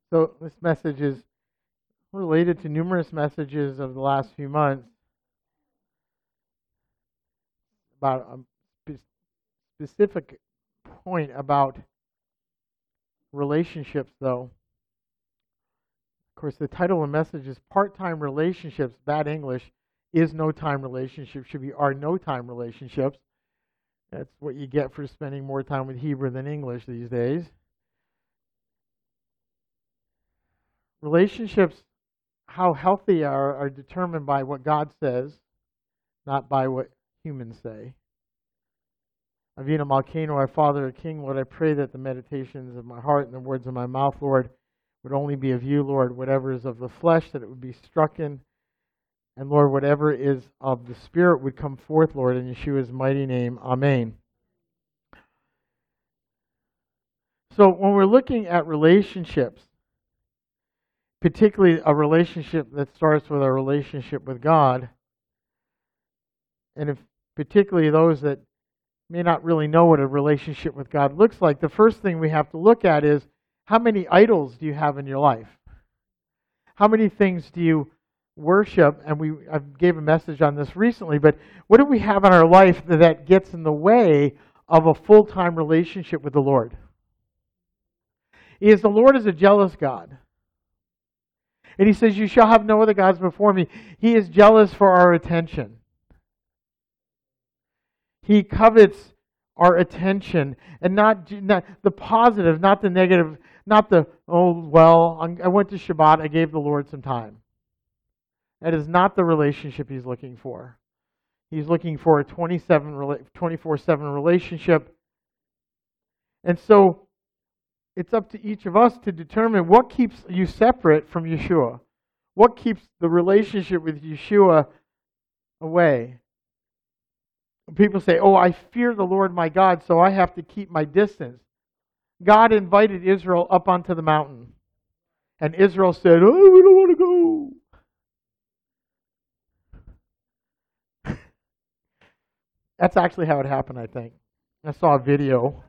So this message is related to numerous messages of the last few months about a specific point about relationships, though. Of course, the title of the message is Part-Time Relationships, bad English, is no-time relationships, should be are no-time relationships. That's what you get for spending more time with Hebrew than English these days. Relationships, how healthy are determined by what God says, not by what humans say. Avinu Malkeinu, our Father, our King, Lord, I pray that the meditations of my heart and the words of my mouth, Lord, would only be of you, Lord. Whatever is of the flesh, that it would be struck in. And Lord, whatever is of the Spirit would come forth, Lord, in Yeshua's mighty name. Amen. So when we're looking at relationships, particularly a relationship that starts with a relationship with God, and if particularly those that may not really know what a relationship with God looks like, the first thing we have to look at is, how many idols do you have in your life? How many things do you worship? And I gave a message on this recently, but what do we have in our life that gets in the way of a full-time relationship with the Lord? The Lord is a jealous God. And He says, you shall have no other gods before me. He is jealous for our attention. He covets our attention, and not the positive, not the negative, not the, oh, well, I went to Shabbat, I gave the Lord some time. That is not the relationship He's looking for. He's looking for a 24/7 relationship. And so it's up to each of us to determine what keeps you separate from Yeshua. What keeps the relationship with Yeshua away? People say, oh, I fear the Lord my God, so I have to keep my distance. God invited Israel up onto the mountain. And Israel said, oh, we don't want to go. That's actually how it happened, I think. I saw a video.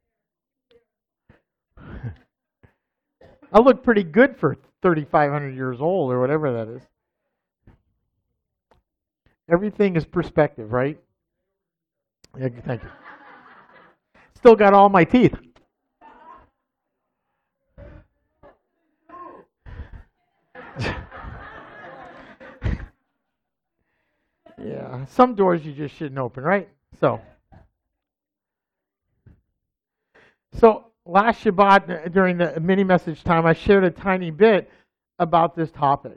I look pretty good for 3,500 years old or whatever that is. Everything is perspective, right? Yeah, thank you. Still got all my teeth. Yeah, some doors you just shouldn't open, right? So last Shabbat, during the mini message time, I shared a tiny bit about this topic.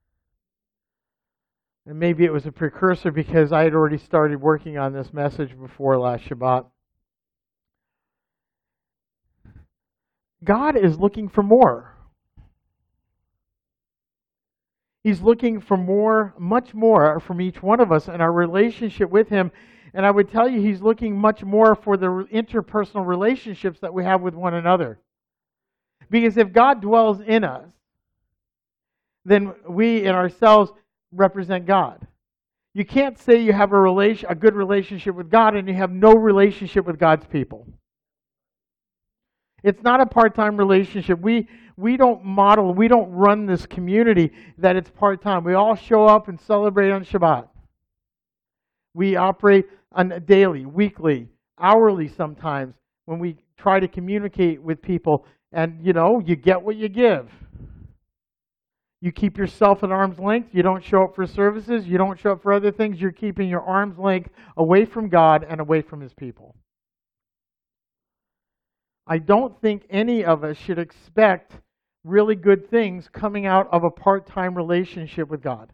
And maybe it was a precursor because I had already started working on this message before last Shabbat. God is looking for more. He's looking for more, much more from each one of us in our relationship with Him. And I would tell you, He's looking much more for the interpersonal relationships that we have with one another. Because if God dwells in us, then we in ourselves represent God. You can't say you have a good relationship with God and you have no relationship with God's people. It's not a part-time relationship. We don't run this community that it's part-time. We all show up and celebrate on Shabbat. We operate on a daily, weekly, hourly sometimes when we try to communicate with people. And, you get what you give. You keep yourself at arm's length. You don't show up for services. You don't show up for other things. You're keeping your arm's length away from God and away from His people. I don't think any of us should expect really good things coming out of a part-time relationship with God.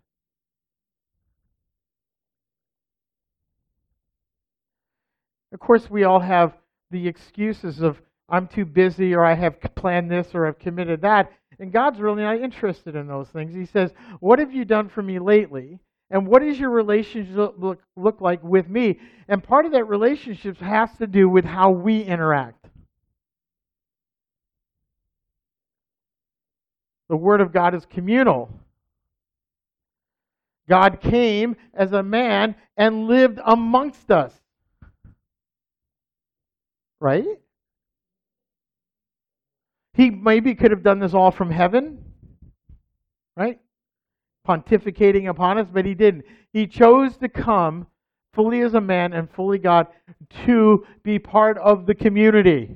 Of course, we all have the excuses of, I'm too busy, or I have planned this, or I've committed that. And God's really not interested in those things. He says, what have you done for me lately? And what does your relationship look like with me? And part of that relationship has to do with how we interact. The Word of God is communal. God came as a man and lived amongst us. Right? He maybe could have done this all from heaven, right? Pontificating upon us, but he didn't. He chose to come fully as a man and fully God to be part of the community.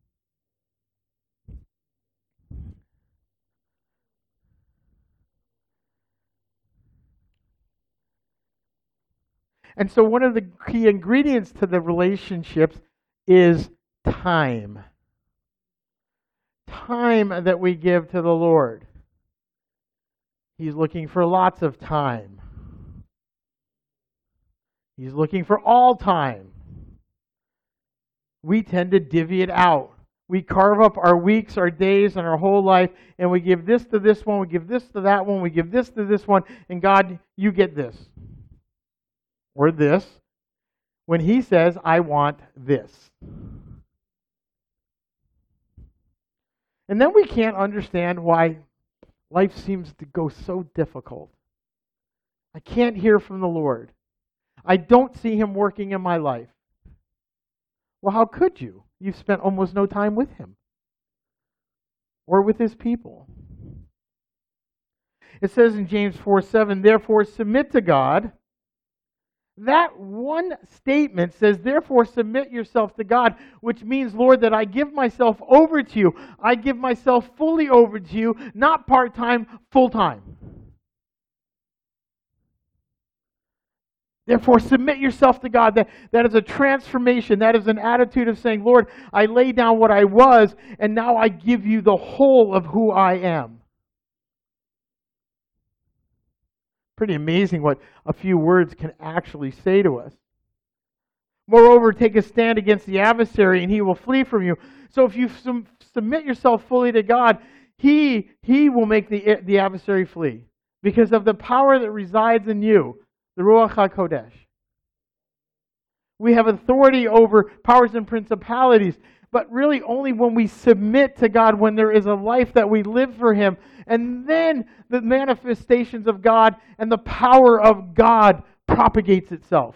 And so one of the key ingredients to the relationships is time. Time that we give to the Lord. He's looking for lots of time. He's looking for all time. We tend to divvy it out. We carve up our weeks, our days, and our whole life, and we give this to this one, we give this to that one, we give this to this one, and God, you get this. Or this. When He says, I want this. And then we can't understand why life seems to go so difficult. I can't hear from the Lord. I don't see Him working in my life. Well, how could you? You've spent almost no time with Him or with His people. It says in James 4:7, therefore submit to God. That one statement says, therefore submit yourself to God, which means, Lord, that I give myself over to you. I give myself fully over to you, not part-time, full-time. Therefore, submit yourself to God. That is a transformation. That is an attitude of saying, Lord, I lay down what I was, and now I give you the whole of who I am. Pretty amazing what a few words can actually say to us. Moreover, take a stand against the adversary, and he will flee from you. So if you submit yourself fully to God, He will make the adversary flee because of the power that resides in you. The Ruach HaKodesh. We have authority over powers and principalities, but really only when we submit to God, when there is a life that we live for Him, and then the manifestations of God and the power of God propagates itself.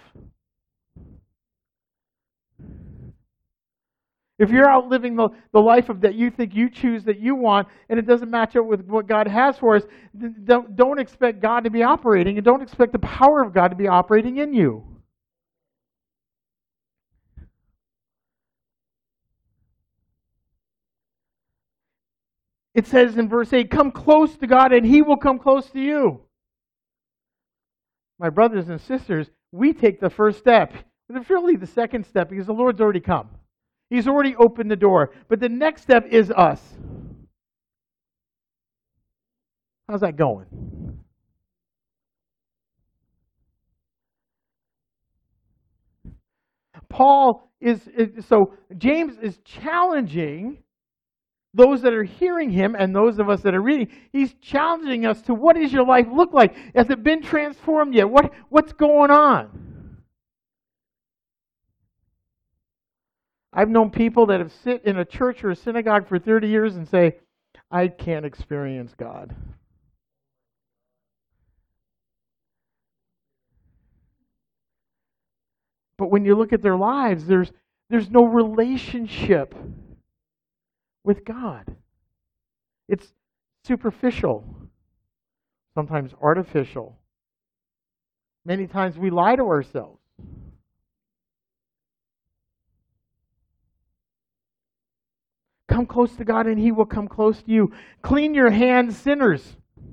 If you're out living the life of that you think you choose, that you want, and it doesn't match up with what God has for us, don't expect God to be operating, and don't expect the power of God to be operating in you. It says in verse 8, come close to God and He will come close to you. My brothers and sisters, we take the first step. But it's really the second step because the Lord's already come. He's already opened the door. But the next step is us. How's that going? James is challenging those that are hearing him and those of us that are reading. He's challenging us to, what does your life look like? Has it been transformed yet? What's going on? I've known people that have sit in a church or a synagogue for 30 years and say, I can't experience God. But when you look at their lives, there's no relationship with God. It's superficial, sometimes artificial. Many times we lie to ourselves. Come close to God and He will come close to you. Clean your hands, sinners.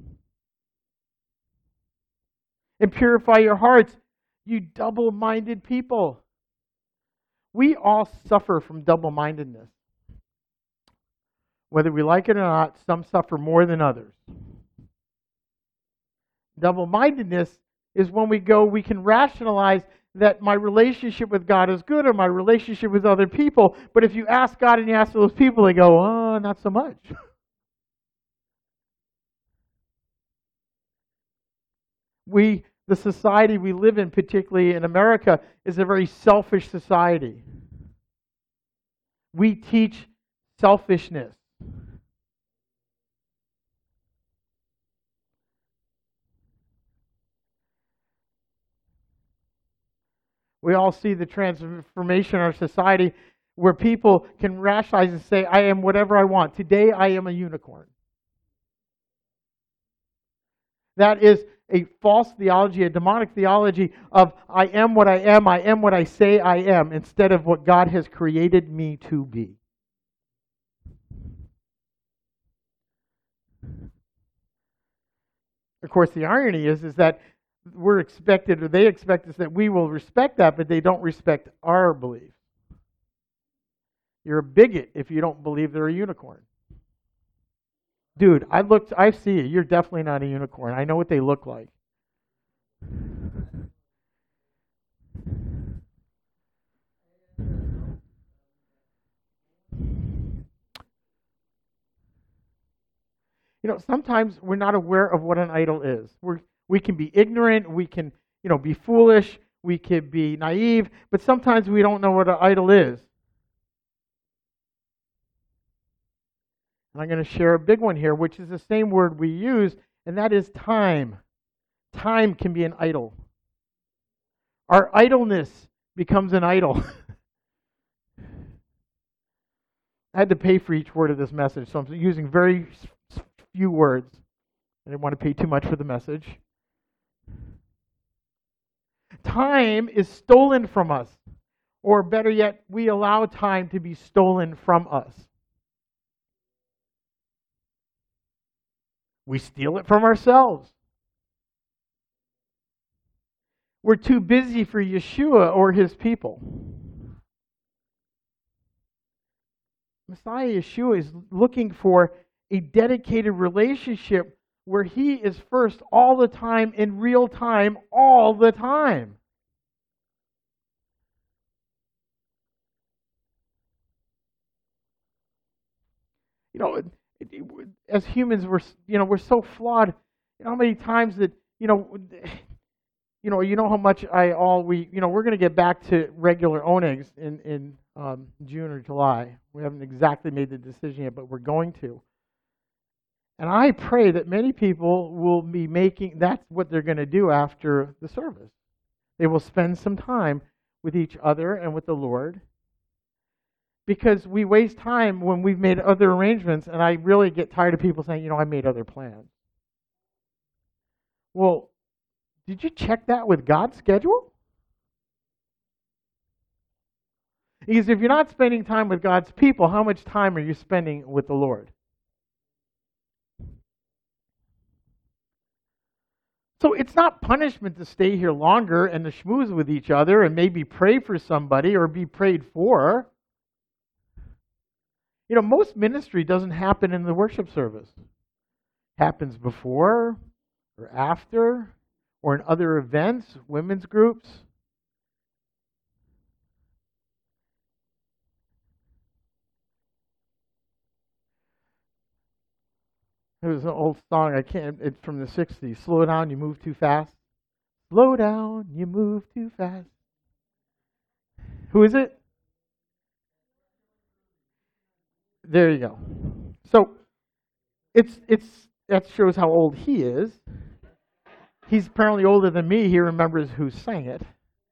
And purify your hearts, you double-minded people. We all suffer from double-mindedness. Whether we like it or not, some suffer more than others. Double-mindedness is when we can rationalize that my relationship with God is good or my relationship with other people. But if you ask God and you ask those people, they go, oh, not so much. The society we live in, particularly in America, is a very selfish society. We teach selfishness. We all see the transformation in our society where people can rationalize and say, I am whatever I want. Today I am a unicorn. That is a false theology, a demonic theology of I am what I am what I say I am, instead of what God has created me to be. Of course, the irony is that we're expected, or they expect us that we will respect that, but they don't respect our beliefs. You're a bigot if you don't believe they're a unicorn. Dude, I see you. You're definitely not a unicorn. I know what they look like. Sometimes we're not aware of what an idol is. We can be ignorant, we can, be foolish, we could be naive, but sometimes we don't know what an idol is. And I'm going to share a big one here, which is the same word we use, and that is time. Time can be an idol. Our idleness becomes an idol. I had to pay for each word of this message, so I'm using very few words. I didn't want to pay too much for the message. Time is stolen from us. Or better yet, we allow time to be stolen from us. We steal it from ourselves. We're too busy for Yeshua or his people. Messiah Yeshua is looking for a dedicated relationship where he is first all the time, in real time, all the time. As humans, we're so flawed. How many times that you know how much we're going to get back to regular ownings in June or July. We haven't exactly made the decision yet, but we're going to. And I pray that many people will be that's what they're going to do after the service. They will spend some time with each other and with the Lord. Because we waste time when we've made other arrangements, and I really get tired of people saying, I made other plans. Well, did you check that with God's schedule? Because if you're not spending time with God's people, how much time are you spending with the Lord? So it's not punishment to stay here longer and to schmooze with each other and maybe pray for somebody or be prayed for. Most ministry doesn't happen in the worship service. It happens before or after or in other events, women's groups. There was an old song, it's from the 60s. Slow down, you move too fast. Slow down, you move too fast. Who is it? There you go. So that shows how old he is. He's apparently older than me. He remembers who sang it.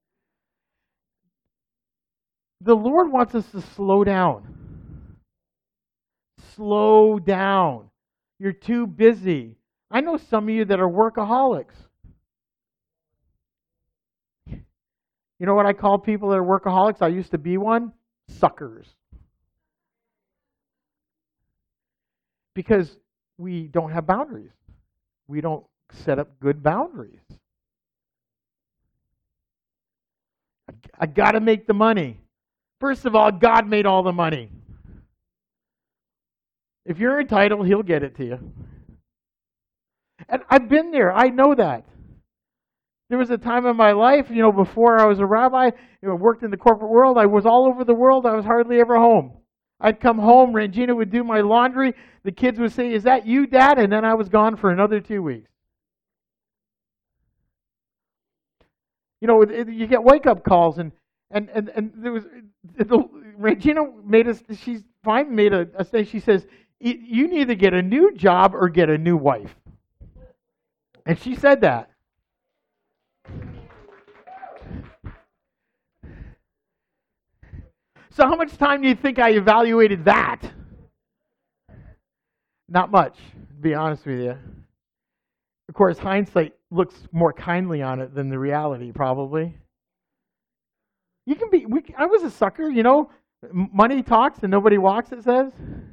The Lord wants us to slow down. Slow down. You're too busy. I know some of you that are workaholics. You know what I call people that are workaholics? I used to be one. Suckers. Because we don't have boundaries. We don't set up good boundaries. I got to make the money. First of all, God made all the money. If you're entitled, he'll get it to you. And I've been there. I know that. There was a time in my life, before I was a rabbi, worked in the corporate world. I was all over the world. I was hardly ever home. I'd come home. Regina would do my laundry. The kids would say, "Is that you, Dad?" And then I was gone for another 2 weeks. You get wake-up calls, and there was Regina she's finally made a thing. She says, "You need to get a new job or get a new wife." And she said that. So how much time do you think I evaluated that? Not much, to be honest with you. Of course, hindsight looks more kindly on it than the reality, probably. You can be, I was a sucker, money talks and nobody walks, it says.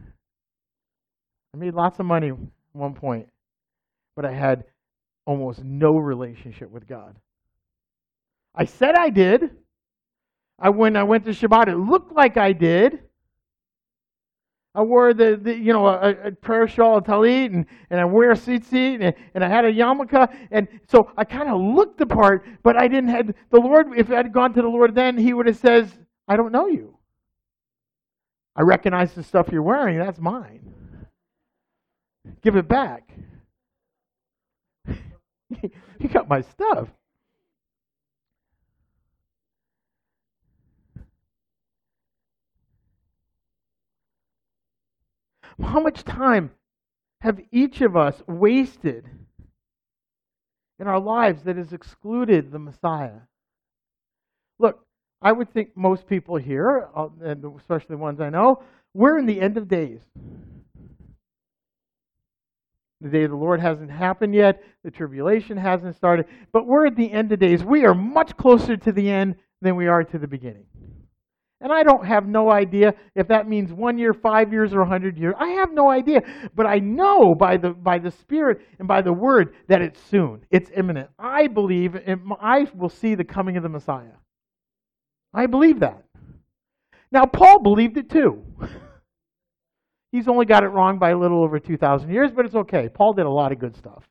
I made lots of money at one point, but I had almost no relationship with God. I said I did. When I went to Shabbat, it looked like I did. I wore a prayer shawl, a talit, and I wear a tzitzit, and I had a yarmulke, and so I kind of looked the part, but I didn't have the Lord. If I had gone to the Lord then, He would have said, "I don't know you. I recognize the stuff you're wearing. That's mine. Give it back. You got my stuff." How much time have each of us wasted in our lives that has excluded the Messiah? Look, I would think most people here, and especially the ones I know, we're in the end of days. The day of the Lord hasn't happened yet. The tribulation hasn't started. But we're at the end of days. We are much closer to the end than we are to the beginning. And I don't have no idea if that means 1 year, 5 years, or 100 years. I have no idea. But I know by the Spirit and by the Word that it's soon. It's imminent. I believe I will see the coming of the Messiah. I believe that. Now, Paul believed it too. He's only got it wrong by a little over 2,000 years, but it's okay. Paul did a lot of good stuff.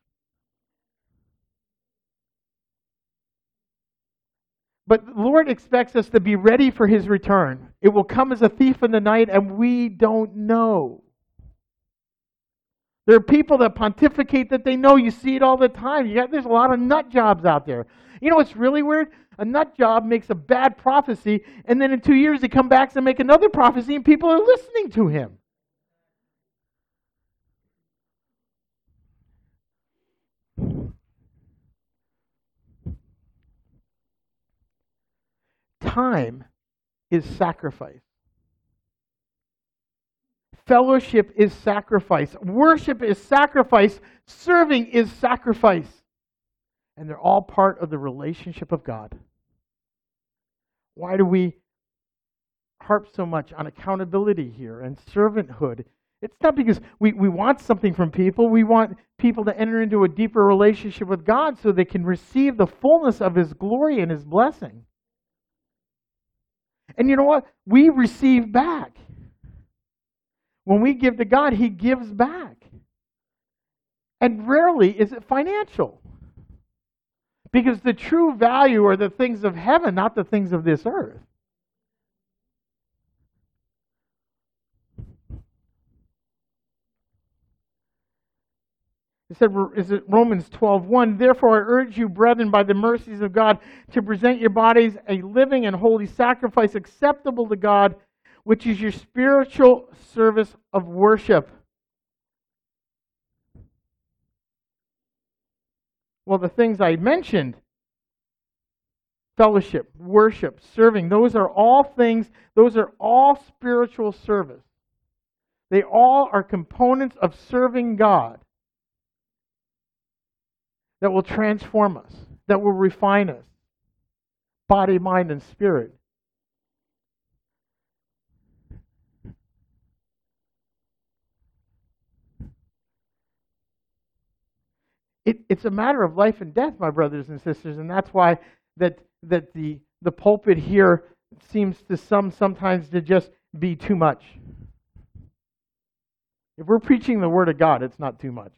But the Lord expects us to be ready for His return. It will come as a thief in the night, and we don't know. There are people that pontificate that they know. You see it all the time. There's a lot of nut jobs out there. You know what's really weird? A nut job makes a bad prophecy, and then in 2 years they come back and make another prophecy, and people are listening to him. Time is sacrifice. Fellowship is sacrifice. Worship is sacrifice. Serving is sacrifice. And they're all part of the relationship of God. Why do we harp so much on accountability here and servanthood? It's not because we want something from people. We want people to enter into a deeper relationship with God so they can receive the fullness of His glory and His blessing. And you know what? We receive back. When we give to God, He gives back. And rarely is it financial. Because the true value are the things of heaven, not the things of this earth. It said, is it Romans 12:1? Therefore I urge you, brethren, by the mercies of God, to present your bodies a living and holy sacrifice acceptable to God, which is your spiritual service of worship. Well, the things I mentioned, fellowship, worship, serving, those are all spiritual service. They all are components of serving God that will transform us, that will refine us, body, mind, and spirit. It's a matter of life and death, my brothers and sisters, and that's why that the pulpit here seems to sometimes to just be too much. If we're preaching the Word of God, it's not too much.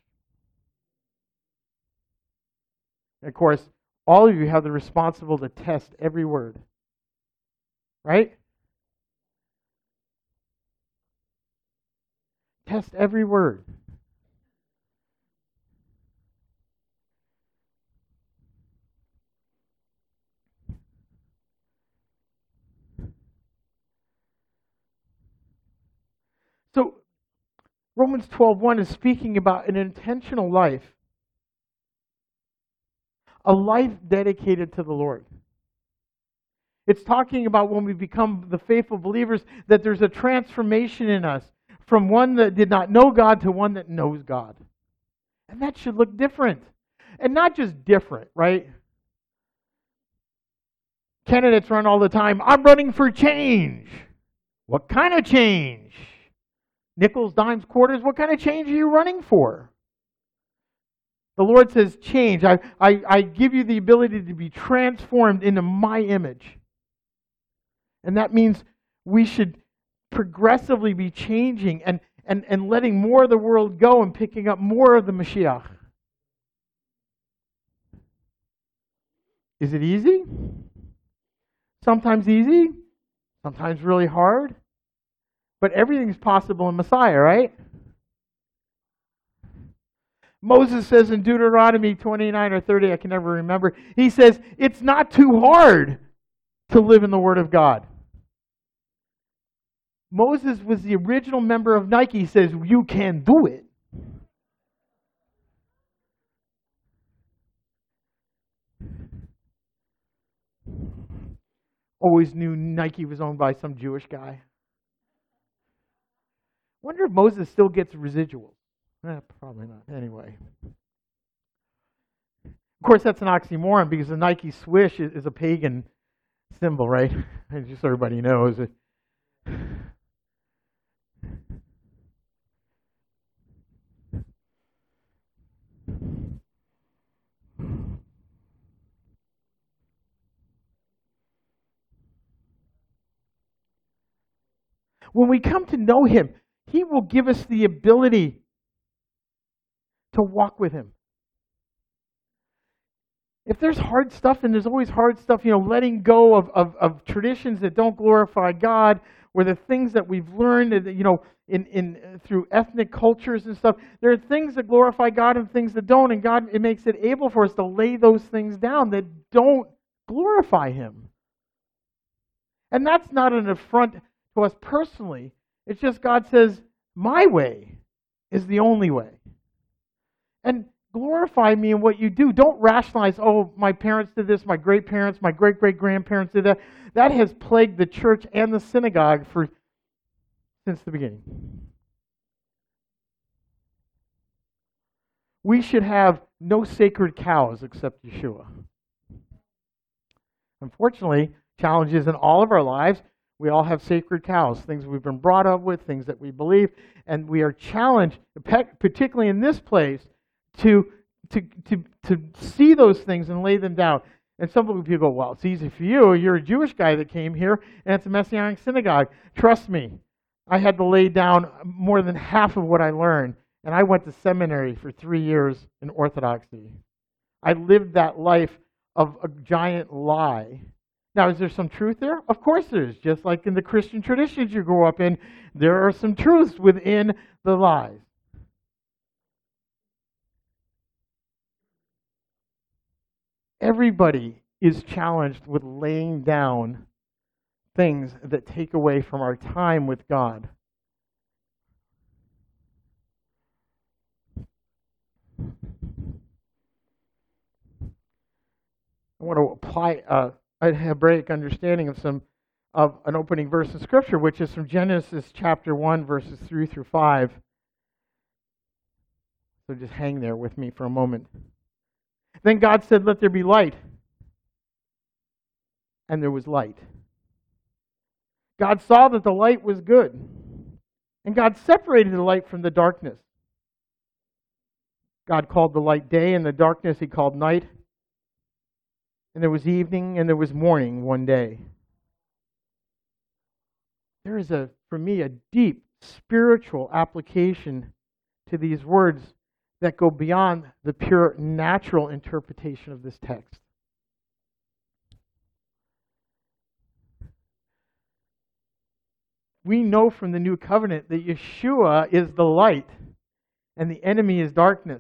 And of course, all of you have the responsibility to test every word. Right? Test every word. So, Romans 12:1 is speaking about an intentional life. A life dedicated to the Lord. It's talking about when we become the faithful believers that there's a transformation in us from one that did not know God to one that knows God. And that should look different. And not just different, right? Candidates run all the time, I'm running for change. What kind of change? Nickels, dimes, quarters, what kind of change are you running for? The Lord says change. I give you the ability to be transformed into my image. And that means we should progressively be changing and letting more of the world go and picking up more of the Mashiach. Is it easy? Sometimes easy, sometimes really hard. But everything's possible in Messiah, right? Moses says in Deuteronomy 29 or 30, I can never remember, he says, it's not too hard to live in the Word of God. Moses was the original member of Nike. He says, you can do it. Always knew Nike was owned by some Jewish guy. Wonder if Moses still gets residuals. Probably not. Anyway. Of course, that's an oxymoron because the Nike swish is a pagan symbol, right? Just so everybody knows it. When we come to know Him, He will give us the ability to walk with Him. If there's hard stuff, and there's always hard stuff, letting go of traditions that don't glorify God, or the things that we've learned, through ethnic cultures and stuff, there are things that glorify God and things that don't, and God, it makes it able for us to lay those things down that don't glorify Him. And that's not an affront to us personally. It's just God says, my way is the only way. And glorify me in what you do. Don't rationalize, oh, my parents did this, my great-parents, my great-great-grandparents did that. That has plagued the church and the synagogue since the beginning. We should have no sacred cows except Yeshua. Unfortunately, challenges in all of our lives, we all have sacred cows, things we've been brought up with, things that we believe, and we are challenged, particularly in this place, to see those things and lay them down. And some people go, well, it's easy for you. You're a Jewish guy that came here, and it's a Messianic synagogue. Trust me, I had to lay down more than half of what I learned, and I went to seminary for 3 years in Orthodoxy. I lived that life of a giant lie. Now, is there some truth there? Of course there is. Just like in the Christian traditions you grew up in, there are some truths within the lies. Everybody is challenged with laying down things that take away from our time with God. I want to apply a Hebraic understanding of an opening verse of Scripture, which is from Genesis chapter 1, verses 3 through 5. So just hang there with me for a moment. Then God said, let there be light. And there was light. God saw that the light was good. And God separated the light from the darkness. God called the light day, and the darkness He called night. And there was evening and there was morning one day. There is, for me, a deep spiritual application to these words that go beyond the pure natural interpretation of this text. We know from the new covenant that Yeshua is the light and the enemy is darkness.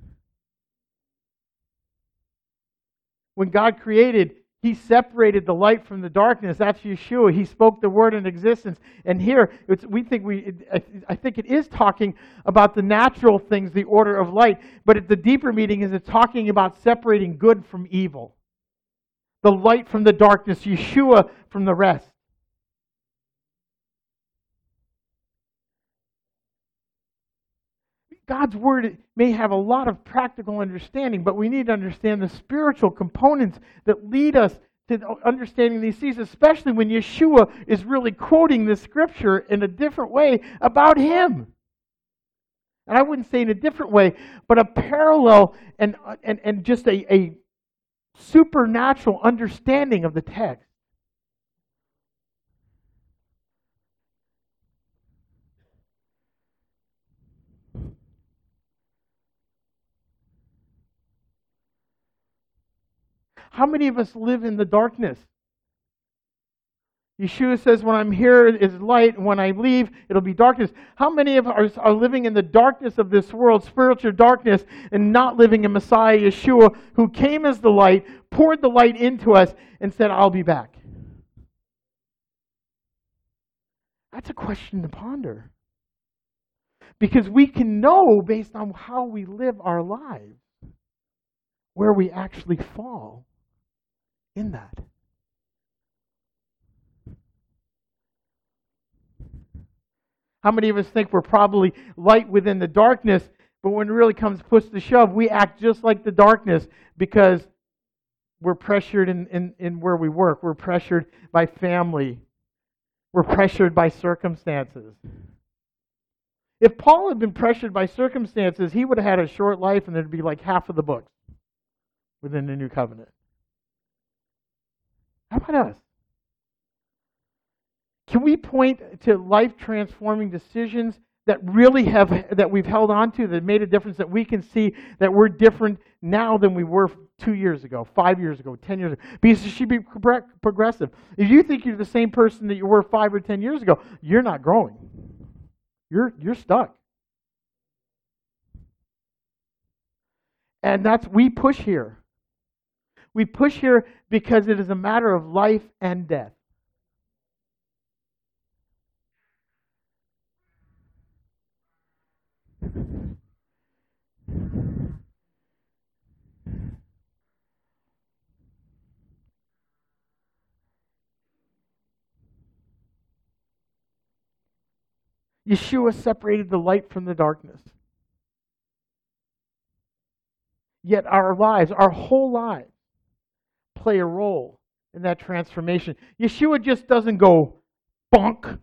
When God created, He separated the light from the darkness. That's Yeshua. He spoke the word in existence. And here, I think it is talking about the natural things, the order of light. But at the deeper meaning is it's talking about separating good from evil. the light from the darkness, Yeshua from the rest. God's Word may have a lot of practical understanding, but we need to understand the spiritual components that lead us to understanding these things, especially when Yeshua is really quoting the Scripture in a different way about Him. And I wouldn't say in a different way, but a parallel and just a supernatural understanding of the text. How many of us live in the darkness? Yeshua says, when I'm here is light, and when I leave, it'll be darkness. How many of us are living in the darkness of this world, spiritual darkness, and not living in Messiah Yeshua, who came as the light, poured the light into us, and said, I'll be back? That's a question to ponder. Because we can know, based on how we live our lives, where we actually fall in that. How many of us think we're probably light within the darkness, but when it really comes push to shove, we act just like the darkness because we're pressured in where we work. We're pressured by family. We're pressured by circumstances. If Paul had been pressured by circumstances, he would have had a short life and there'd be like half of the books within the New Covenant. How about us? Can we point to life-transforming decisions that we've held on to, that made a difference, that we can see that we're different now than we were 2 years ago, 5 years ago, 10 years ago? Because it should be progressive. If you think you're the same person that you were 5 or 10 years ago, you're not growing. You're stuck. And we push here. We push here because it is a matter of life and death. Yeshua separated the light from the darkness. Yet our lives, our whole lives, play a role in that transformation. Yeshua just doesn't go bonk.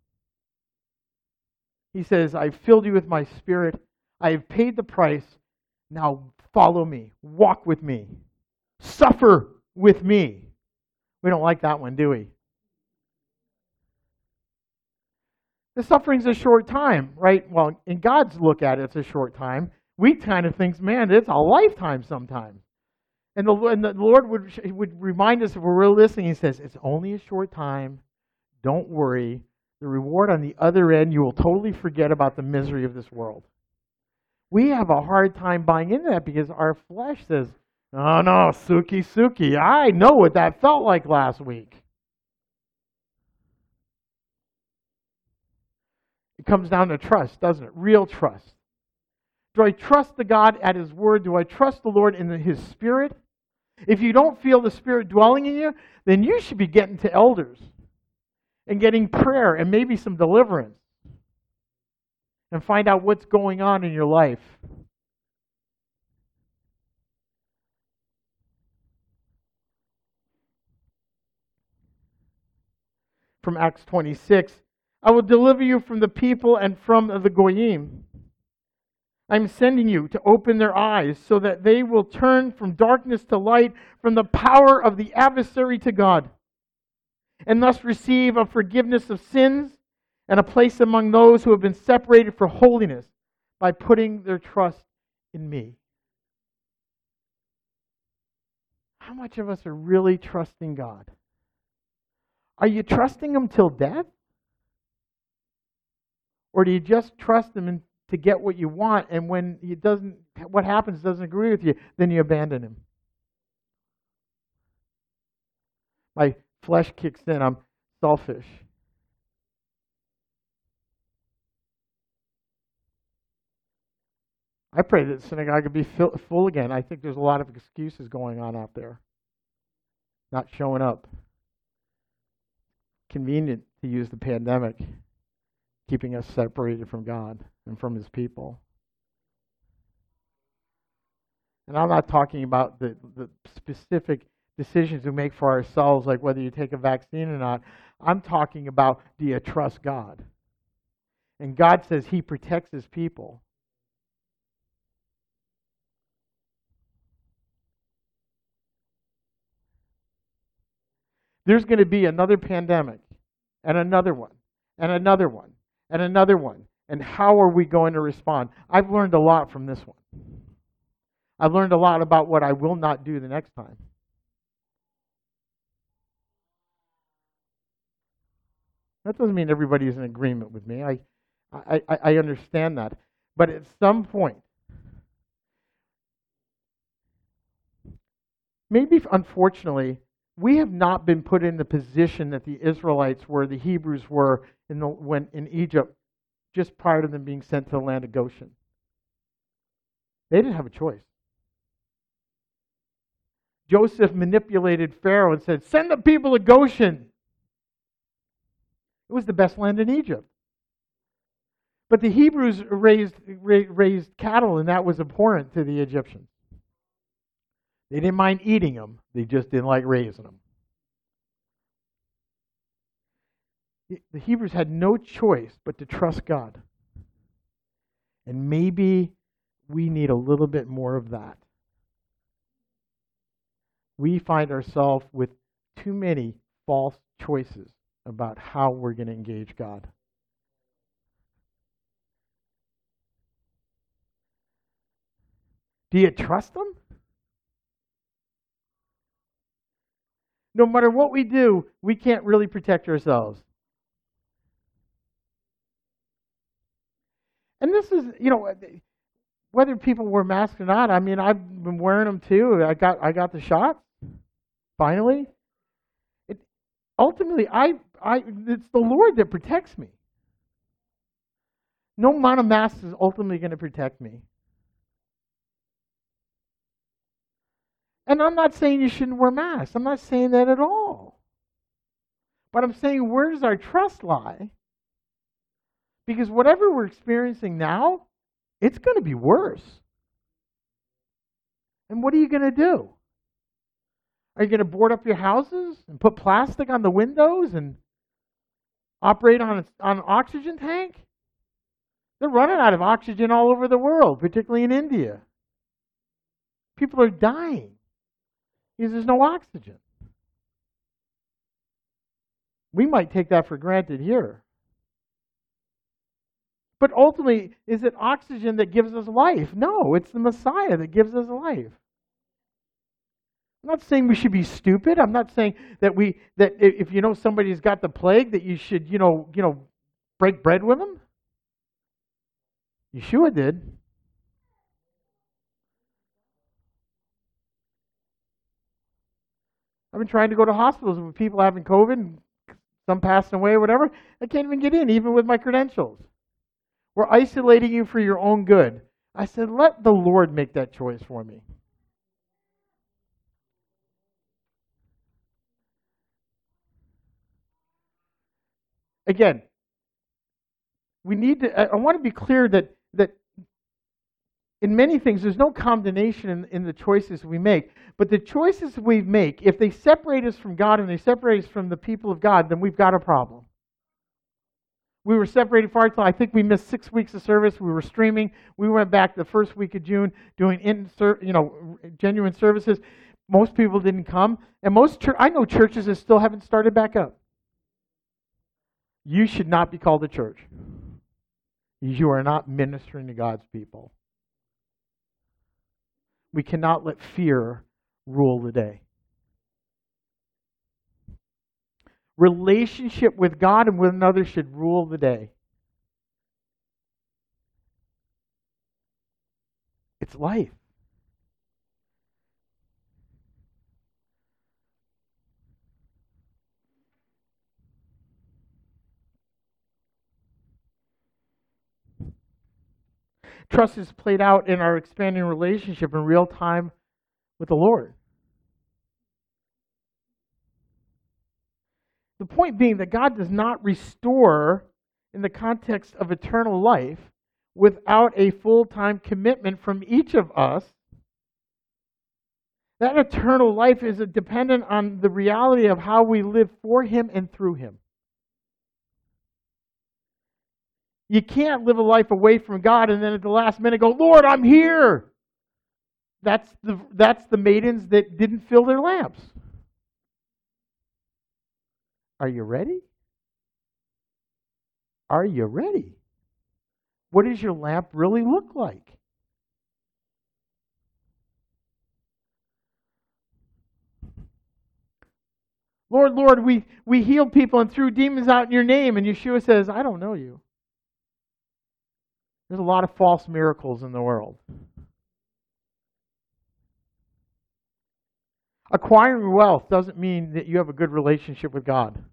He says, I've filled you with my Spirit. I have paid the price. Now follow me. Walk with me. Suffer with me. We don't like that one, do we? The suffering's a short time, right? Well, in God's look at it, it's a short time. We kind of think, man, it's a lifetime sometimes. And the Lord would remind us if we're really listening. He says, it's only a short time. Don't worry. The reward on the other end, you will totally forget about the misery of this world. We have a hard time buying into that because our flesh says, oh no, Suki, I know what that felt like last week. It comes down to trust, doesn't it? Real trust. Do I trust the God at His Word? Do I trust the Lord in His Spirit? If you don't feel the Spirit dwelling in you, then you should be getting to elders and getting prayer and maybe some deliverance and find out what's going on in your life. From Acts 26, I will deliver you from the people and from the Goyim. I'm sending you to open their eyes so that they will turn from darkness to light, from the power of the adversary to God, and thus receive a forgiveness of sins and a place among those who have been separated for holiness by putting their trust in me. How much of us are really trusting God? Are you trusting Him till death? Or do you just trust Him to get what you want, and when what happens doesn't agree with you, then you abandon Him? My flesh kicks in. I'm selfish. I pray that the synagogue could be full again. I think there's a lot of excuses going on out there. not showing up. Convenient to use the pandemic, keeping us separated from God and from His people. And I'm not talking about the specific decisions we make for ourselves, like whether you take a vaccine or not. I'm talking about, do you trust God? And God says He protects His people. There's going to be another pandemic, and another one, and another one, and another one. And how are we going to respond? I've learned a lot from this one. I've learned a lot about what I will not do the next time. That doesn't mean everybody is in agreement with me. I understand that. But at some point, maybe unfortunately, we have not been put in the position that the Israelites were, the Hebrews were in Egypt, just prior to them being sent to the land of Goshen. They didn't have a choice. Joseph manipulated Pharaoh and said, "Send the people to Goshen." It was the best land in Egypt. But the Hebrews raised cattle, and that was abhorrent to the Egyptians. They didn't mind eating them. They just didn't like raising them. The Hebrews had no choice but to trust God. And maybe we need a little bit more of that. We find ourselves with too many false choices about how we're going to engage God. Do you trust Him? No matter what we do, we can't really protect ourselves. And this is, whether people wear masks or not, I've been wearing them too. I got the shot. Finally. Ultimately, it's the Lord that protects me. No amount of masks is ultimately going to protect me. And I'm not saying you shouldn't wear masks. I'm not saying that at all. But I'm saying, where does our trust lie? Because whatever we're experiencing now, it's going to be worse. And what are you going to do? Are you going to board up your houses and put plastic on the windows and operate on an oxygen tank? They're running out of oxygen all over the world, particularly in India. People are dying because there's no oxygen. We might take that for granted here. But ultimately, is it oxygen that gives us life? No, it's the Messiah that gives us life. I'm not saying we should be stupid. I'm not saying that if somebody's got the plague that you should break bread with them. Yeshua did. I've been trying to go to hospitals with people having COVID, some passing away or whatever. I can't even get in, even with my credentials. We're isolating you for your own good. I said, let the Lord make that choice for me. Again, I want to be clear that in many things, there's no condemnation in the choices we make. But the choices we make, if they separate us from God and they separate us from the people of God, then we've got a problem. We were separated far till I think we missed 6 weeks of service. We were streaming. We went back the first week of June doing genuine services. Most people didn't come, and I know churches that still haven't started back up. You should not be called a church. You are not ministering to God's people. We cannot let fear rule the day. Relationship with God and with another should rule the day. It's life. Trust is played out in our expanding relationship in real time with the Lord. The point being that God does not restore in the context of eternal life without a full-time commitment from each of us. That eternal life is dependent on the reality of how we live for Him and through Him. You can't live a life away from God and then at the last minute go, Lord, I'm here. That's the maidens that didn't fill their lamps. Are you ready? Are you ready? What does your lamp really look like? Lord, Lord, we healed people and threw demons out in your name. And Yeshua says, I don't know you. There's a lot of false miracles in the world. Acquiring wealth doesn't mean that you have a good relationship with God.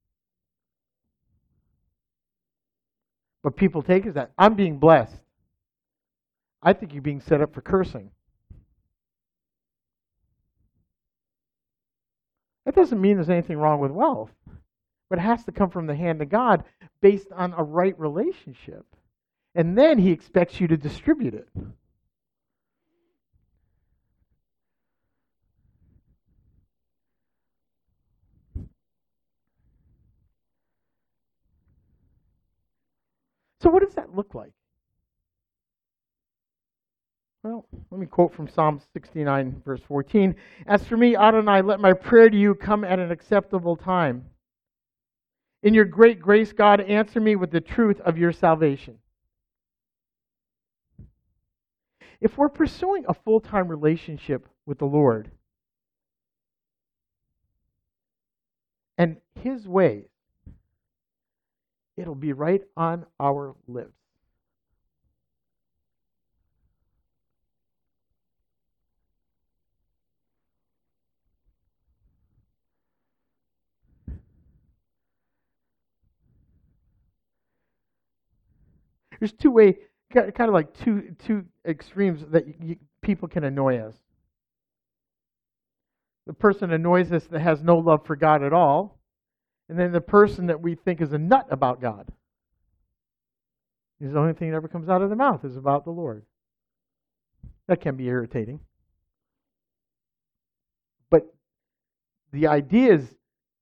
But people take it as that. I'm being blessed. I think you're being set up for cursing. That doesn't mean there's anything wrong with wealth. But it has to come from the hand of God based on a right relationship. And then He expects you to distribute it. So what does that look like? Well, let me quote from Psalm 69, verse 14. As for me, Adonai, let my prayer to you come at an acceptable time. In your great grace, God, answer me with the truth of your salvation. If we're pursuing a full-time relationship with the Lord and His ways, it'll be right on our lips. There's kind of like two extremes that people can annoy us. The person annoys us that has no love for God at all, and then the person that we think is a nut about God. The only thing that ever comes out of their mouth is about the Lord. That can be irritating. But the idea is,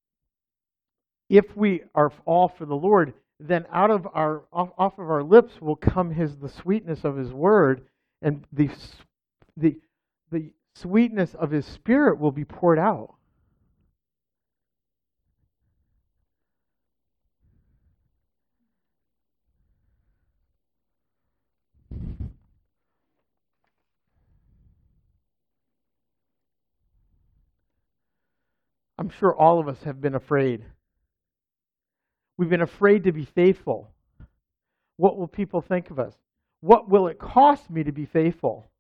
if we are all for the Lord, then off of our lips will come the sweetness of His word, and the sweetness of His Spirit will be poured out. I'm sure all of us have been afraid. We've been afraid to be faithful. What will people think of us? What will it cost me to be faithful?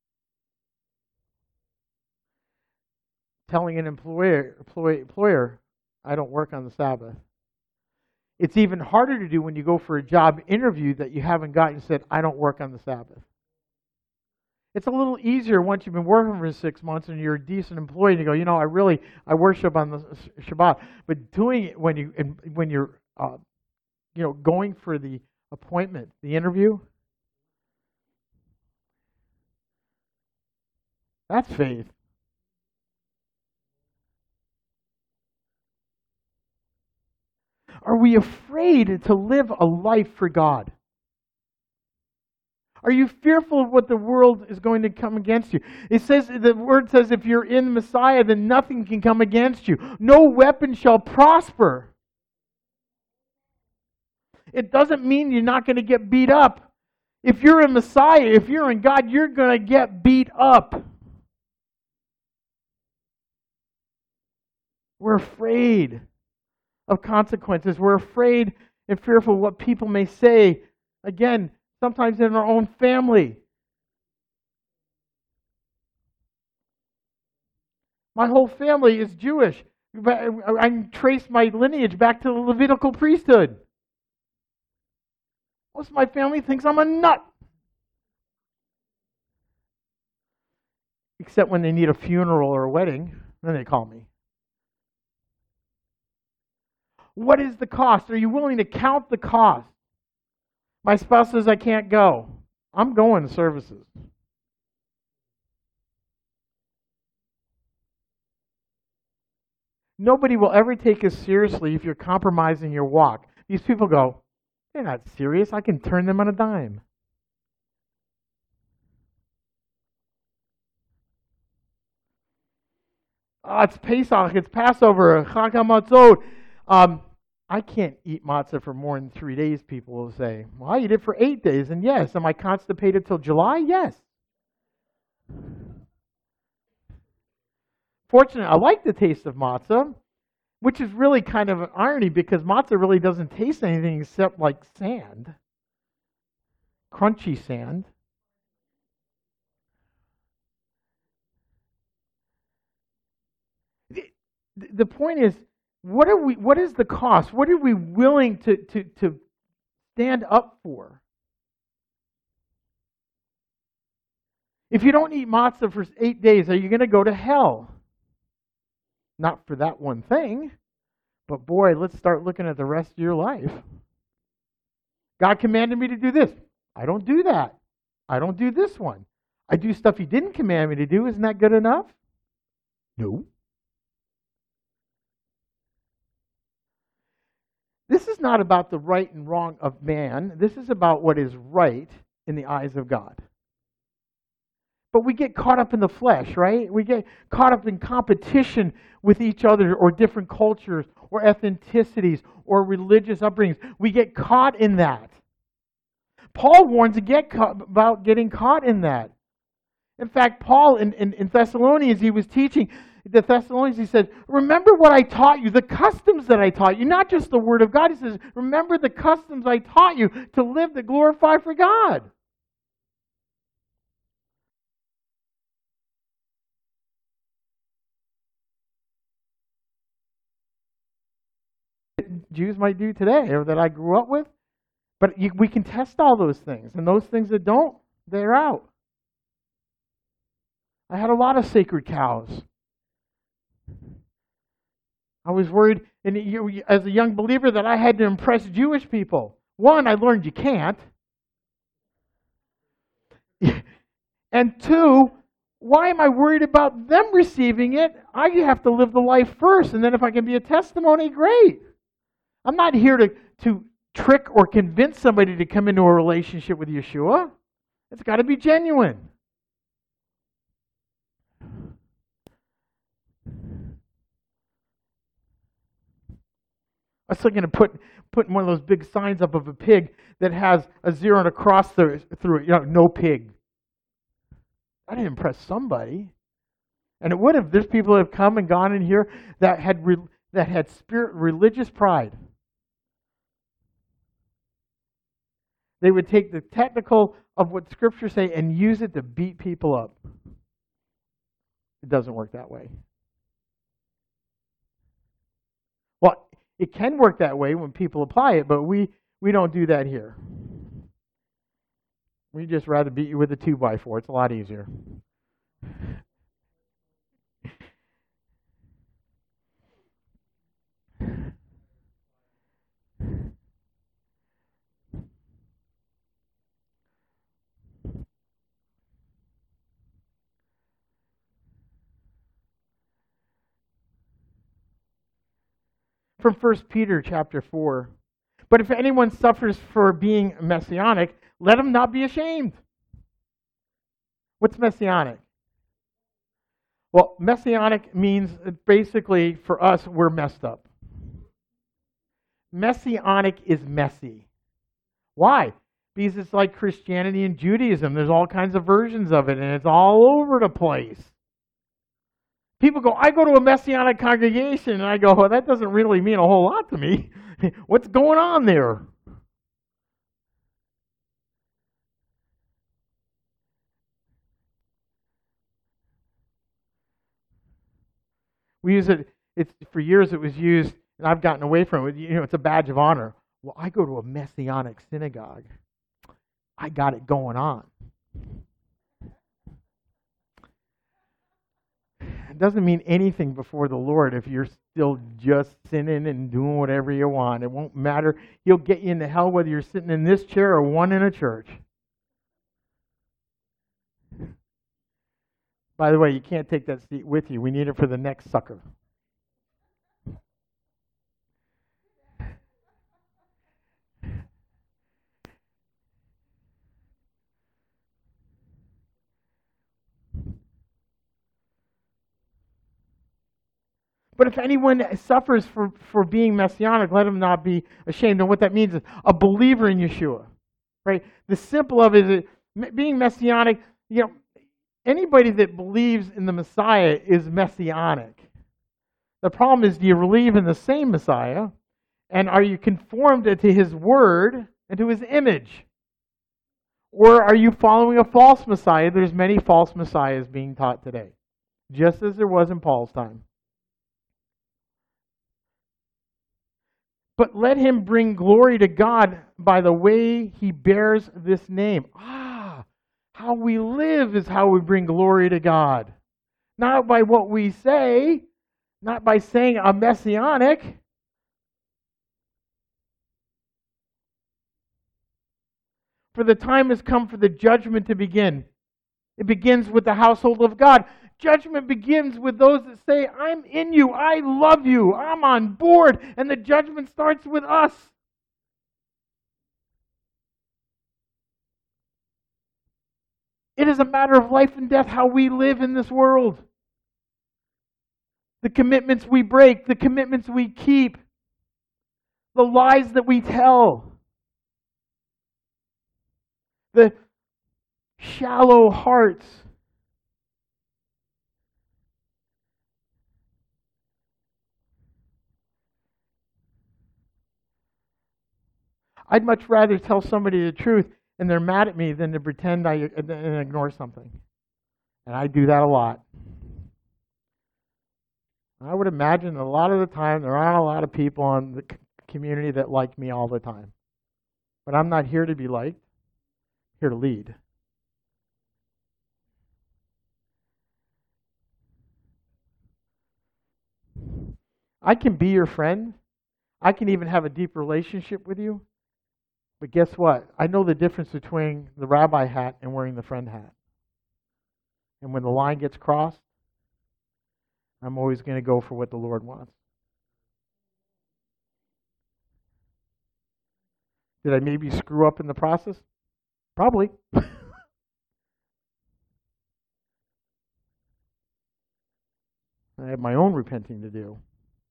Telling an employer, I don't work on the Sabbath. It's even harder to do when you go for a job interview that you haven't gotten said, I don't work on the Sabbath. It's a little easier once you've been working for 6 months and you're a decent employee and you go, I worship on the Shabbat. But doing it when you're going for the appointment, the interview, that's faith. Are we afraid to live a life for God? Are you fearful of what the world is going to come against you? The word says, if you're in Messiah, then nothing can come against you. No weapon shall prosper. It doesn't mean you're not going to get beat up. If you're in Messiah, if you're in God, you're going to get beat up. We're afraid of consequences. We're afraid and fearful of what people may say. Again, sometimes in our own family. My whole family is Jewish. I can trace my lineage back to the Levitical priesthood. Most of my family thinks I'm a nut. Except when they need a funeral or a wedding, then they call me. What is the cost? Are you willing to count the cost? My spouse says I can't go. I'm going to services. Nobody will ever take us seriously if you're compromising your walk. These people go, they're not serious. I can turn them on a dime. Oh, it's Pesach, it's Passover, Chag HaMatzot. I can't eat matzah for more than 3 days, people will say. Well, I eat it for 8 days, and yes. Am I constipated till July? Yes. Fortunately, I like the taste of matzah, which is really kind of an irony because matzah really doesn't taste anything except like sand, crunchy sand. The point is, what is the cost? What are we willing to stand up for? If you don't eat matzah for 8 days, are you going to go to hell? Not for that one thing, but boy, let's start looking at the rest of your life. God commanded me to do this. I don't do that. I don't do this one. I do stuff He didn't command me to do. Isn't that good enough? No. This is not about the right and wrong of man. This is about what is right in the eyes of God. But we get caught up in the flesh, right? We get caught up in competition with each other or different cultures or ethnicities or religious upbringings. We get caught in that. Paul warns about getting caught in that. In fact, Paul in Thessalonians, he was teaching the Thessalonians, he said, remember what I taught you, the customs that I taught you, not just the Word of God. He says, remember the customs I taught you to live to glorify for God. Jews might do today, or that I grew up with. But we can test all those things, and those things that don't, they're out. I had a lot of sacred cows. I was worried, as a young believer, that I had to impress Jewish people. One, I learned you can't. And two, why am I worried about them receiving it? I have to live the life first, and then if I can be a testimony, great. I'm not here to trick or convince somebody to come into a relationship with Yeshua. It's got to be genuine. I was thinking of putting one of those big signs up of a pig that has a zero and a cross through it. No pig. I didn't impress somebody. And it would have. There's people that have come and gone in here that had religious pride. They would take the technical of what Scripture say and use it to beat people up. It doesn't work that way. Well, it can work that way when people apply it, but we don't do that here. We just rather beat you with a 2x4. It's a lot easier. From 1 Peter chapter 4. But if anyone suffers for being messianic, let him not be ashamed. What's messianic? Well, messianic means basically for us, we're messed up. Messianic is messy. Why? Because it's like Christianity and Judaism. There's all kinds of versions of it, and it's all over the place. People go, I go to a Messianic congregation, and I go, well, that doesn't really mean a whole lot to me. What's going on there? We use it, for years it was used, and I've gotten away from it. It's a badge of honor. Well, I go to a Messianic synagogue. I got it going on. doesn't mean anything before the Lord if you're still just sinning and doing whatever you want. It won't matter. He'll get you into hell whether you're sitting in this chair or one in a church. By the way, you can't take that seat with you. We need it for the next sucker. But if anyone suffers for being messianic, let him not be ashamed. And what that means is a believer in Yeshua. Right? The simple of it is being messianic, anybody that believes in the Messiah is messianic. The problem is, do you believe in the same Messiah? And are you conformed to his word and to his image? Or are you following a false Messiah? There's many false Messiahs being taught today, just as there was in Paul's time. But let him bring glory to God by the way he bears this name. How we live is how we bring glory to God. Not by what we say, not by saying I'm messianic. For the time has come for the judgment to begin. It begins with the household of God. Judgment begins with those that say, I'm in you, I love you, I'm on board, and the judgment starts with us. It is a matter of life and death how we live in this world. The commitments we break, the commitments we keep, the lies that we tell, the shallow hearts. I'd much rather tell somebody the truth and they're mad at me than to pretend and ignore something. And I do that a lot. I would imagine a lot of the time there aren't a lot of people in the community that like me all the time. But I'm not here to be liked. I'm here to lead. I can be your friend. I can even have a deep relationship with you. But guess what? I know the difference between the rabbi hat and wearing the friend hat. And when the line gets crossed, I'm always going to go for what the Lord wants. Did I maybe screw up in the process? Probably. I have my own repenting to do.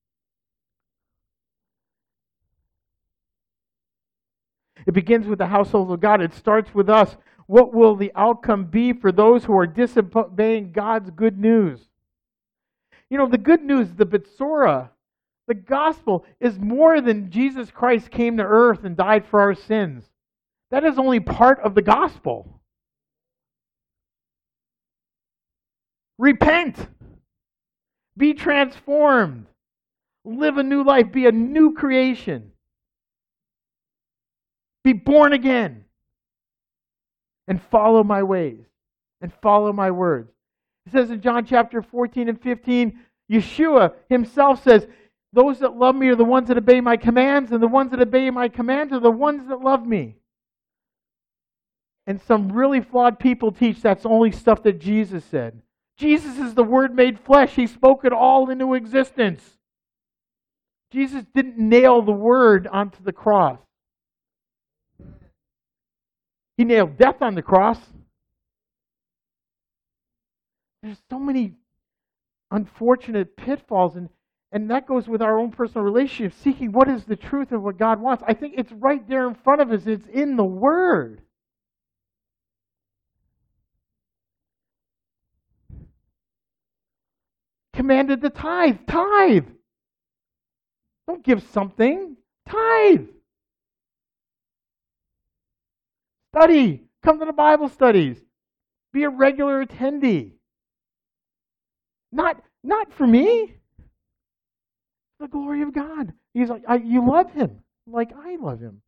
It begins with the household of God. It starts with us. What will the outcome be for those who are disobeying God's good news? The good news, the Betsora, the gospel, is more than Jesus Christ came to earth and died for our sins. That is only part of the gospel. Repent. Be transformed. Live a new life. Be a new creation. Be born again. And follow my ways. And follow my words. It says in John chapter 14 and 15, Yeshua himself says, those that love me are the ones that obey my commands, and the ones that obey my commands are the ones that love me. And some really flawed people teach that's only stuff that Jesus said. Jesus is the Word made flesh. He spoke it all into existence. Jesus didn't nail the Word onto the cross. He nailed death on the cross. There's so many unfortunate pitfalls, and that goes with our own personal relationship, seeking what is the truth of what God wants. I think it's right there in front of us. It's in the Word. Commanded the tithe. Tithe. Don't give something. Tithe. Study. Come to the Bible studies. Be a regular attendee. Not for me. The glory of God. He's like, you love Him like I love Him.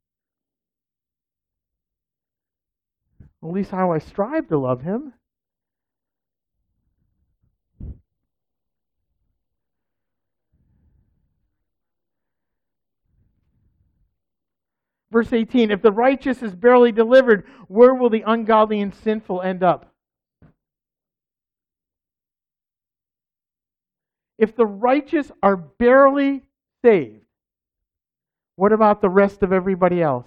At least how I strive to love Him. Verse 18, if the righteous is barely delivered, where will the ungodly and sinful end up? If the righteous are barely saved, what about the rest of everybody else?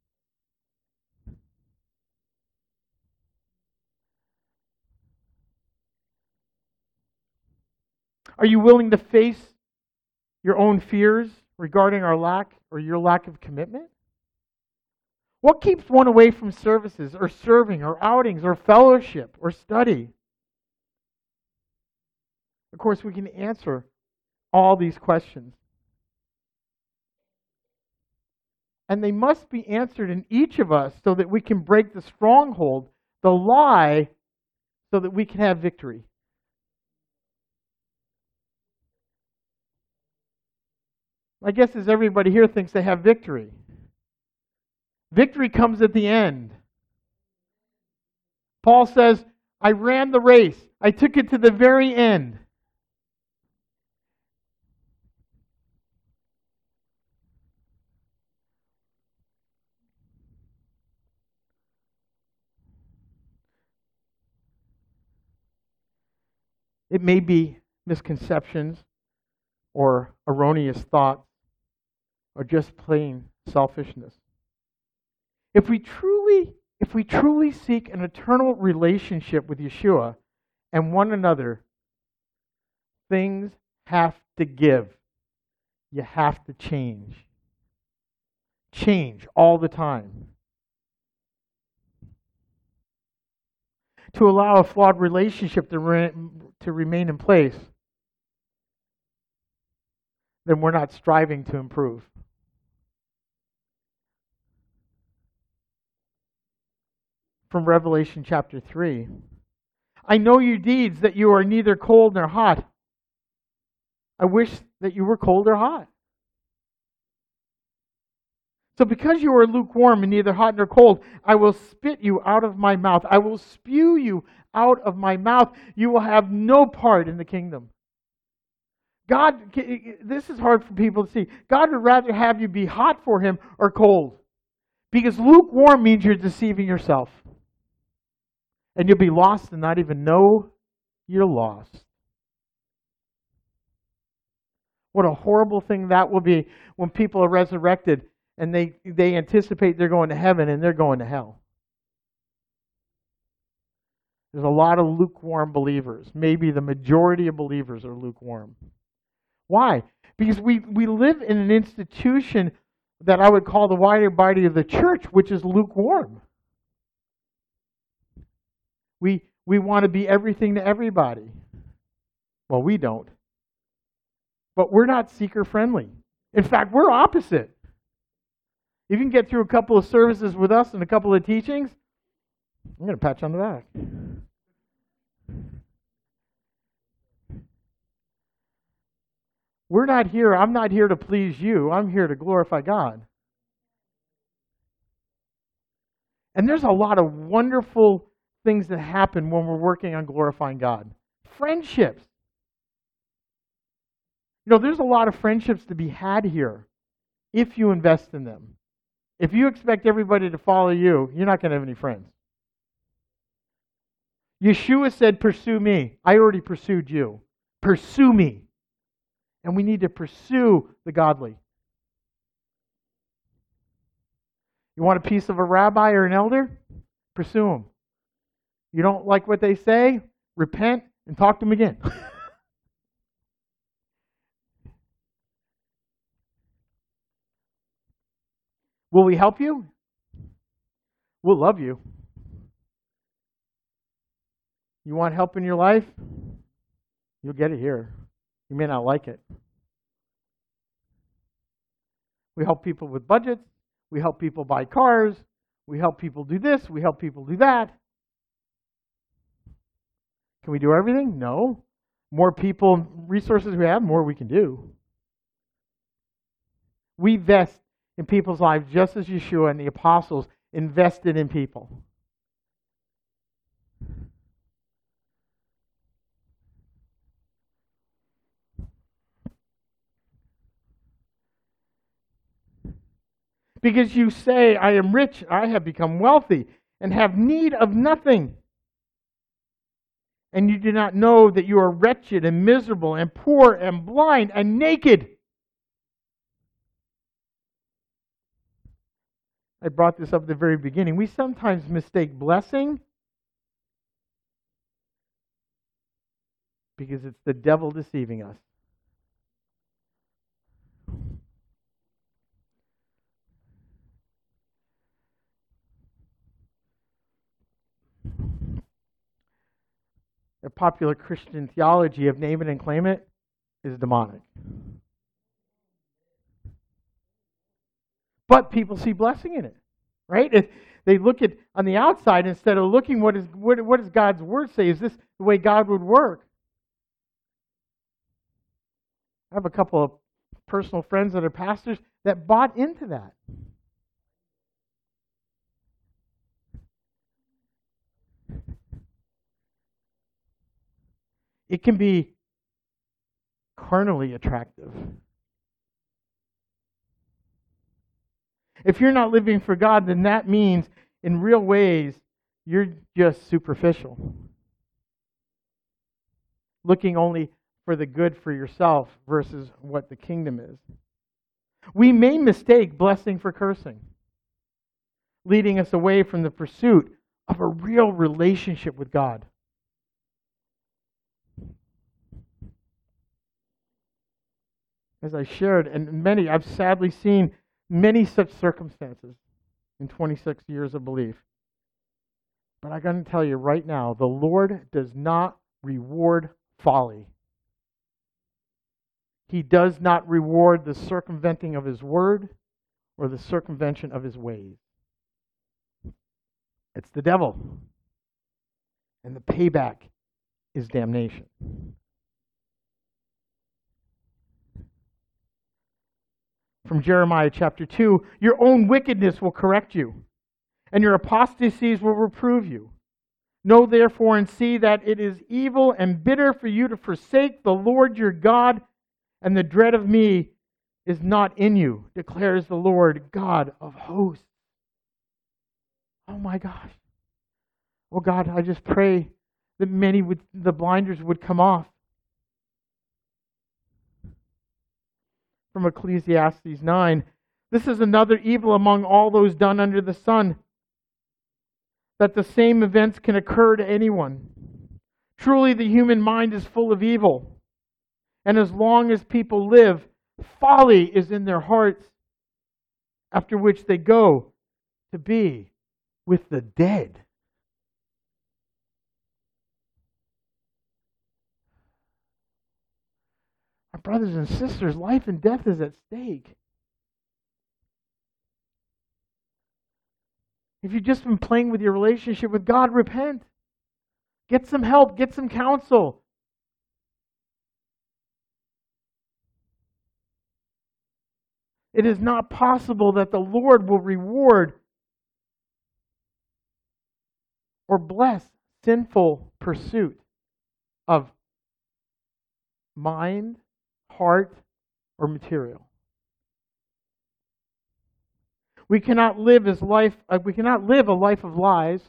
Are you willing to face your own fears regarding our lack or your lack of commitment? What keeps one away from services or serving or outings or fellowship or study? Of course, we can answer all these questions. And they must be answered in each of us so that we can break the stronghold, the lie, so that we can have victory. My guess is everybody here thinks they have victory. Victory comes at the end. Paul says, I ran the race. I took it to the very end. It may be misconceptions or erroneous thoughts or just plain selfishness. If we truly seek an eternal relationship with Yeshua and one another, things have to give. You have to change. Change all the time. To allow a flawed relationship to remain in place, then we're not striving to improve. From Revelation chapter 3. I know your deeds, that you are neither cold nor hot. I wish that you were cold or hot. So because you are lukewarm and neither hot nor cold, I will spit you out of my mouth. I will spew you out of my mouth. You will have no part in the kingdom. God, this is hard for people to see. God would rather have you be hot for Him or cold. Because lukewarm means you're deceiving yourself. And you'll be lost and not even know you're lost. What a horrible thing that will be when people are resurrected and they anticipate they're going to heaven and they're going to hell. There's a lot of lukewarm believers. Maybe the majority of believers are lukewarm. Why? Because we live in an institution that I would call the wider body of the church, which is lukewarm. We want to be everything to everybody. Well, we don't. But we're not seeker-friendly. In fact, we're opposite. If you can get through a couple of services with us and a couple of teachings, I'm going to pat you on the back. I'm not here to please you. I'm here to glorify God. And there's a lot of wonderful things that happen when we're working on glorifying God. Friendships. There's a lot of friendships to be had here if you invest in them. If you expect everybody to follow you, you're not going to have any friends. Yeshua said, pursue me. I already pursued you. Pursue me. And we need to pursue the godly. You want a piece of a rabbi or an elder? Pursue them. You don't like what they say? Repent and talk to them again. Will we help you? We'll love you. You want help in your life? You'll get it here. You may not like it. We help people with budgets. We help people buy cars. We help people do this. We help people do that. Can we do everything? No. More people, resources we have, more we can do. We invest in people's lives just as Yeshua and the apostles invested in people. Because you say, I am rich, I have become wealthy, and have need of nothing. And you do not know that you are wretched and miserable and poor and blind and naked. I brought this up at the very beginning. We sometimes mistake blessing because it's the devil deceiving us. A popular Christian theology of name it and claim it is demonic. But people see blessing in it, right? If they look at on the outside instead of looking what does God's word say? Is this the way God would work? I have a couple of personal friends that are pastors that bought into that. It can be carnally attractive. If you're not living for God, then that means in real ways you're just superficial. Looking only for the good for yourself versus what the kingdom is. We may mistake blessing for cursing, leading us away from the pursuit of a real relationship with God. As I shared, and I've sadly seen many such circumstances in 26 years of belief. But I got to tell you right now, the Lord does not reward folly. He does not reward the circumventing of His word or the circumvention of His ways. It's the devil. And the payback is damnation. From Jeremiah chapter 2, your own wickedness will correct you, and your apostasies will reprove you. Know therefore and see that it is evil and bitter for you to forsake the Lord your God, and the dread of me is not in you, declares the Lord God of hosts. Oh my gosh. Oh God, I just pray that the blinders would come off. From Ecclesiastes 9, this is another evil among all those done under the sun, that the same events can occur to anyone. Truly, the human mind is full of evil, and as long as people live, folly is in their hearts, after which they go to be with the dead. My brothers and sisters, life and death is at stake. If you've just been playing with your relationship with God, repent. Get some help, get some counsel. It is not possible that the Lord will reward or bless sinful pursuit of mind, heart, or material. We cannot live a life of lies,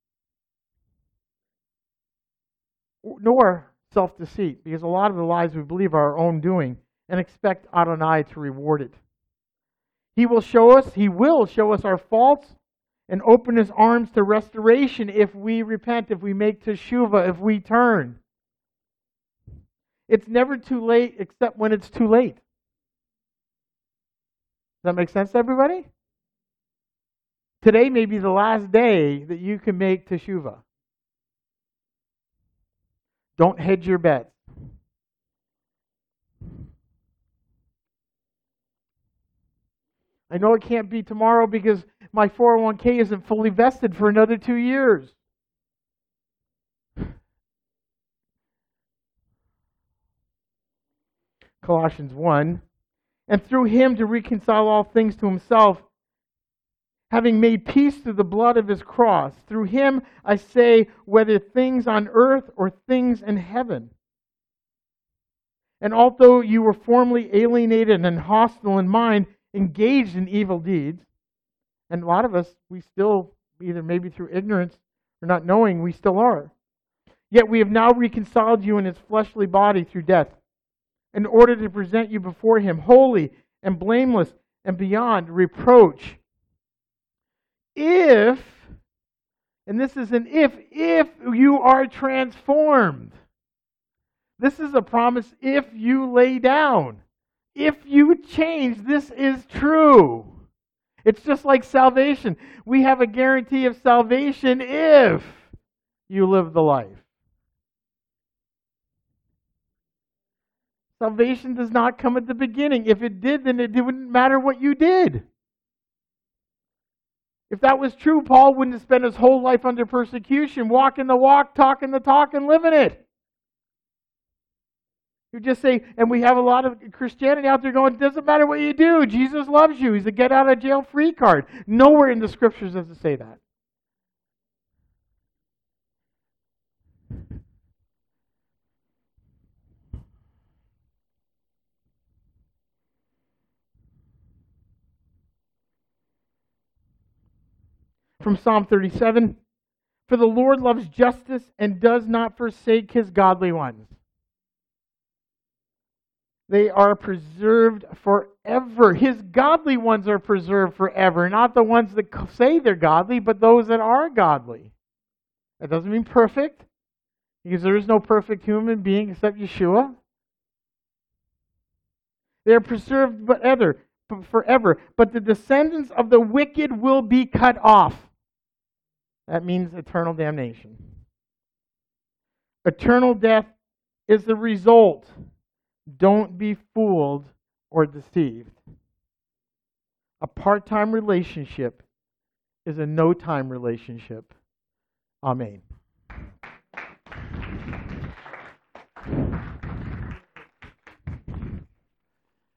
nor self-deceit, because a lot of the lies we believe are our own doing, and expect Adonai to reward it. He will show us our faults and open His arms to restoration if we repent, if we make teshuvah, if we turn. It's never too late except when it's too late. Does that make sense to everybody? Today may be the last day that you can make teshuvah. Don't hedge your bets. I know it can't be tomorrow because my 401k isn't fully vested for another 2 years. Colossians 1, and through Him to reconcile all things to Himself, having made peace through the blood of His cross. Through Him, I say, whether things on earth or things in heaven. And although you were formerly alienated and hostile in mind, engaged in evil deeds, And a lot of us, we still, either maybe through ignorance or not knowing, we still are. Yet we have now reconciled you in his fleshly body through death, in order to present you before him holy and blameless and beyond reproach. If, and this is an if you are transformed. This is a promise if you lay down. If you change, this is true. It's just like salvation. We have a guarantee of salvation if you live the life. Salvation does not come at the beginning. If it did, then it wouldn't matter what you did. If that was true, Paul wouldn't have spent his whole life under persecution, walking the walk, talking the talk, and living it. You just say, and we have a lot of Christianity out there going, it doesn't matter what you do, Jesus loves you. He's a get out of jail free card. Nowhere in the scriptures does it say that. From Psalm 37, for the Lord loves justice and does not forsake his godly ones. They are preserved forever. His godly ones are preserved forever. Not the ones that say they're godly, but those that are godly. That doesn't mean perfect, because there is no perfect human being except Yeshua. They are preserved forever. But the descendants of the wicked will be cut off. That means eternal damnation. Eternal death is the result. Don't be fooled or deceived. A part-time relationship is a no-time relationship. Amen.